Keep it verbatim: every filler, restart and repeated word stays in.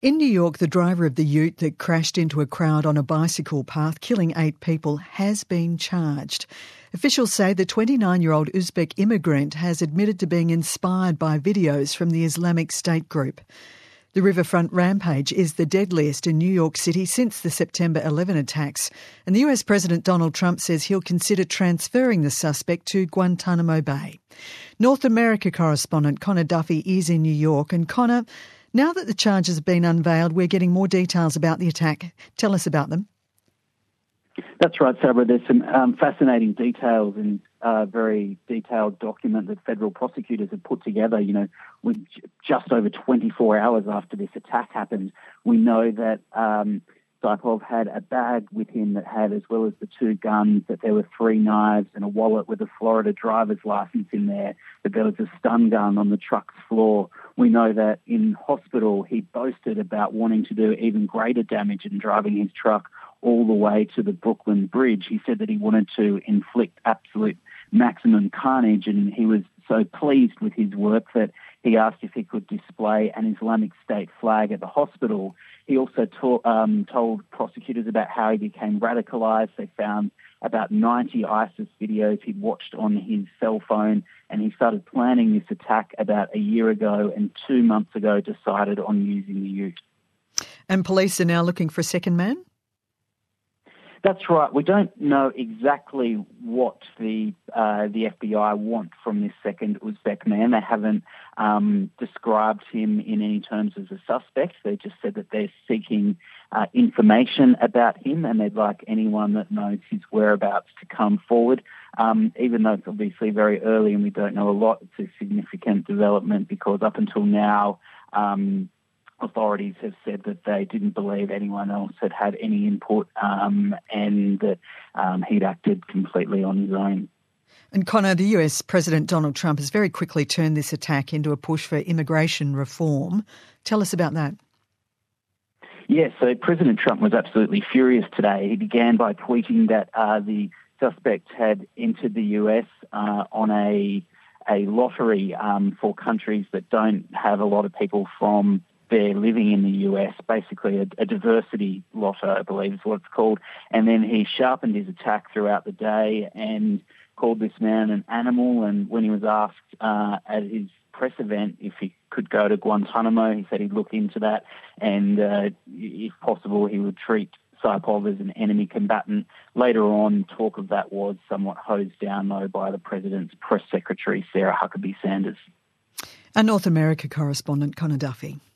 In New York, the driver of the ute that crashed into a crowd on a bicycle path, killing eight people, has been charged. Officials say the twenty-nine-year-old Uzbek immigrant has admitted to being inspired by videos from the Islamic State group. The Riverfront Rampage is the deadliest in New York City since the September eleventh attacks, and the U S President Donald Trump says he'll consider transferring the suspect to Guantanamo Bay. North America correspondent Connor Duffy is in New York. And Connor, now that the charges have been unveiled, we're getting more details about the attack. Tell us about them. That's right, Sabra. There's some um, fascinating details in a very detailed document that federal prosecutors have put together. You know, with just over twenty-four hours after this attack happened, we know that um, Saipov had a bag with him that had, as well as the two guns, that there were three knives and a wallet with a Florida driver's license in there, that there was a stun gun on the truck's floor. We know that in hospital he boasted about wanting to do even greater damage in driving his truck all the way to the Brooklyn Bridge. He said that he wanted to inflict absolute maximum carnage, and he was so pleased with his work that he asked if he could display an Islamic State flag at the hospital. He also ta- um, told prosecutors about how he became radicalized. They found about ninety ISIS videos he'd watched on his cell phone, and he started planning this attack about a year ago, and two months ago decided on using the ute. And police are now looking for a second man? That's right. We don't know exactly what the uh, the F B I want from this second Uzbek man. They haven't um, described him in any terms as a suspect. They just said that they're seeking uh, information about him, and they'd like anyone that knows his whereabouts to come forward. Um, even though it's obviously very early and we don't know a lot, it's a significant development because up until now, um, authorities have said that they didn't believe anyone else had had any input um, and that um, he'd acted completely on his own. And Connor, the U S President Donald Trump has very quickly turned this attack into a push for immigration reform. Tell us about that. Yes, so President Trump was absolutely furious today. He began by tweeting that uh, the suspect had entered the U S uh, on a, a lottery um, for countries that don't have a lot of people from they're living in the U S, basically a, a diversity lotto, I believe is what it's called. And then he sharpened his attack throughout the day and called this man an animal. And when he was asked uh, at his press event if he could go to Guantanamo, he said he'd look into that. And uh, if possible, he would treat Saipov as an enemy combatant. Later on, talk of that was somewhat hosed down, though, by the president's press secretary, Sarah Huckabee Sanders. And North America correspondent Connor Duffy.